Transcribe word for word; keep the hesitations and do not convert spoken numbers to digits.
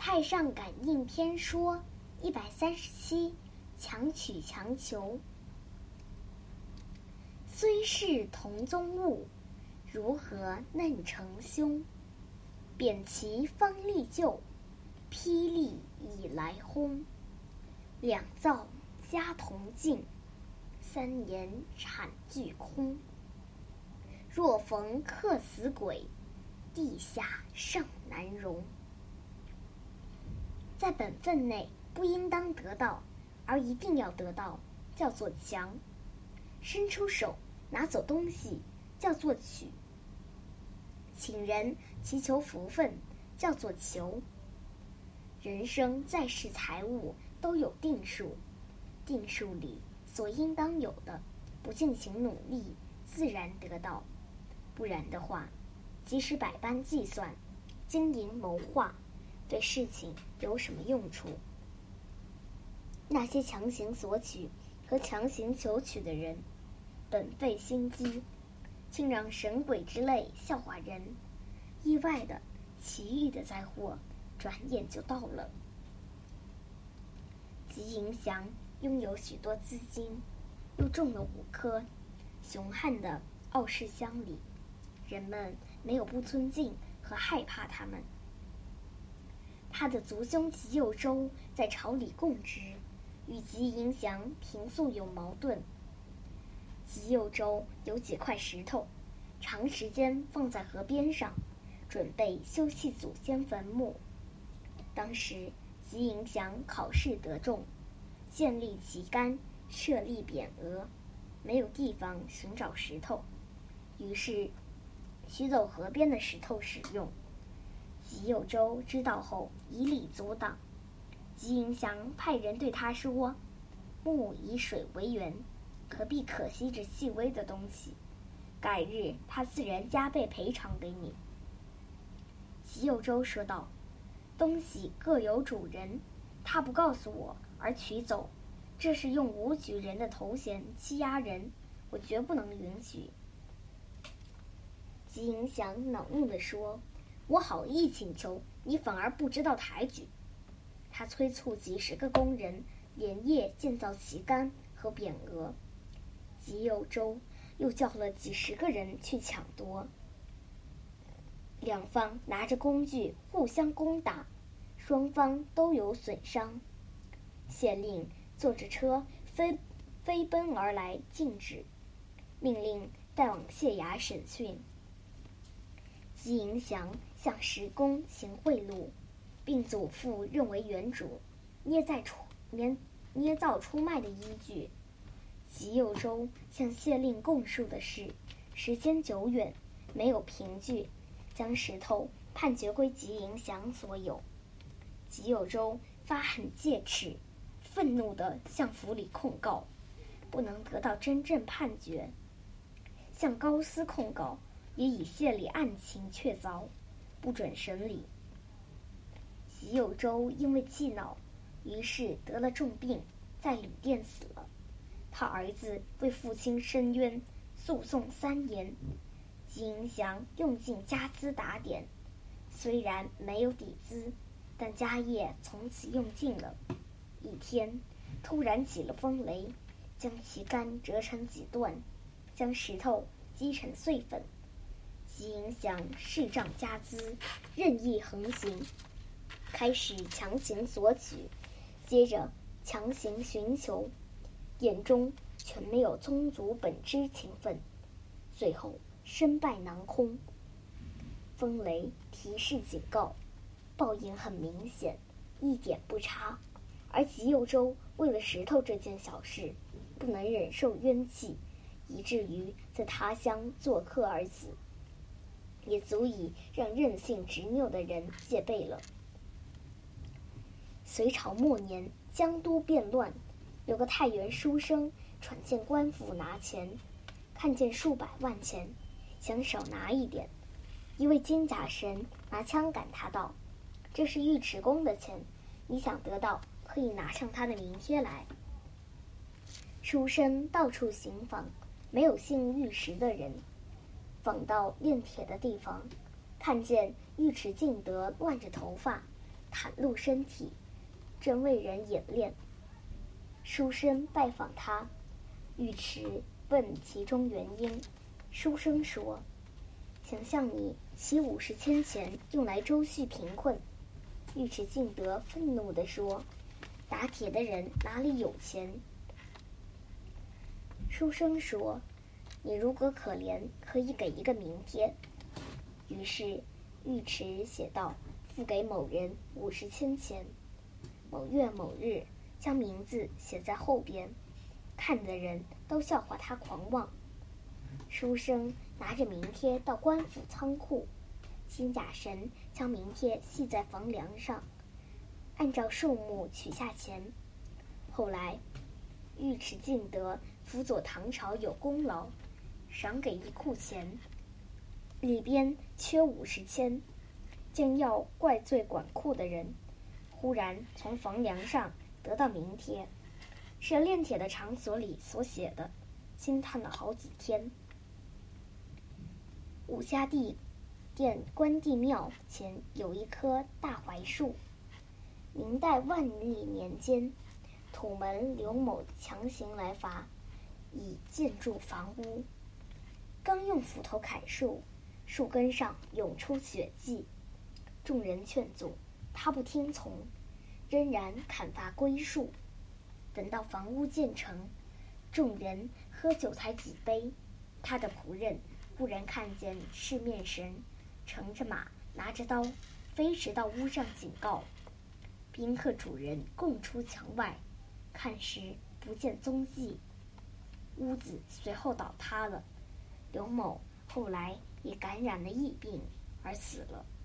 太上感应篇说一百三十七，强取强求。虽是同宗物，如何嫩成兄？扁其方立就，霹雳已来轰。两造家同尽，三言产俱空。若逢客死鬼，地下尚难容。在本分内不应当得到，而一定要得到，叫做强；伸出手拿走东西，叫做取；请人祈求福分，叫做求。人生在世，财物都有定数，定数里所应当有的，不进行努力，自然得到。不然的话，即使百般计算，经营谋划，对事情有什么用处？那些强行索取和强行求取的人，本费心机，竟让神鬼之类笑话人，意外的奇遇的灾祸转眼就到了。吉迎祥拥有许多资金，又中了五颗，雄悍的傲视乡里，人们没有不尊敬和害怕他们。他的族兄吉佑州在朝里供职，与吉迎祥平素有矛盾。吉佑州有几块石头，长时间放在河边上，准备修葺祖先坟墓。当时吉迎祥考试得中，建立旗杆，设立匾额，没有地方寻找石头，于是取走河边的石头使用。吉佑州知道后以礼阻挡，吉迎祥派人对他说：“木以水为源，何必可惜这细微的东西？改日他自然加倍赔偿给你。”吉佑州说道：“东西各有主人，他不告诉我而取走，这是用武举人的头衔欺压人，我绝不能允许。”吉迎祥恼怒地说：“我好意请求，你反而不知道抬举。”他催促几十个工人连夜建造旗杆和匾额。吉佑州又叫了几十个人去抢夺，两方拿着工具互相攻打，双方都有损伤。县令坐着车飞飞奔而来，禁止，命令带往县衙审讯。吉迎祥向石公行贿赂，并祖父认为原主捏在出捏捏造出卖的依据。吉佑州向县令供述的是，时间久远，没有凭据，将石头判决归吉迎祥所有。吉佑州发恨戒齿，愤怒地向府里控告，不能得到真正判决；向高司控告，也以县里案情确凿，不准审理。吉佑州因为气恼，于是得了重病，在旅店死了。他儿子为父亲申冤，诉讼三年。吉迎祥用尽家资打点，虽然没有底资，但家业从此用尽了。一天，突然起了风雷，将旗杆折成几段，将石头击成碎粉。吉迎祥视账家资，任意横行，开始强行索取，接着强行寻求，眼中全没有宗族本知情分，最后身败囊空。风雷提示警告，报应很明显，一点不差。而吉佑州为了石头这件小事，不能忍受冤气，以至于在他乡做客而死，也足以让任性执拗的人戒备了。隋朝末年，江都变乱，有个太原书生传见官府拿钱，看见数百万钱，想少拿一点。一位金甲神拿枪赶他道：“这是尉迟恭的钱，你想得到，可以拿上他的名帖来。”书生到处行访，没有姓尉迟的人。访到炼铁的地方，看见尉迟敬德乱着头发， 袒露身体，正为人演练。书生拜访他，尉迟问其中原因。书生说：“想象你起五十千钱用来周续贫困。”尉迟敬德愤怒地说：“打铁的人哪里有钱？”书生说：“你如果可怜，可以给一个名帖。”于是尉迟写道：“付给某人五十千钱。”某月某日，将名字写在后边，看的人都笑话他狂妄。书生拿着名帖到官府仓库，金甲神将名帖系在房梁上，按照数目取下钱。后来尉迟敬德辅佐唐朝有功劳，赏给一库钱，里边缺五十千，竟要怪罪管库的人。忽然从房梁上得到名帖，是炼铁的场所里所写的，惊叹了好几天。武家地殿关帝庙前有一棵大槐树，明代万历年间，土门刘某强行来伐，以建筑房屋。刚用斧头砍树，树根上涌出血迹，众人劝阻，他不听从，仍然砍伐归树。等到房屋建成，众人喝酒才几杯，他的仆人忽然看见赤面神乘着马，拿着刀，飞驰到屋上警告。宾客主人共出墙外，看时不见踪迹，屋子随后倒塌了。刘某后来也感染了疫病而死了。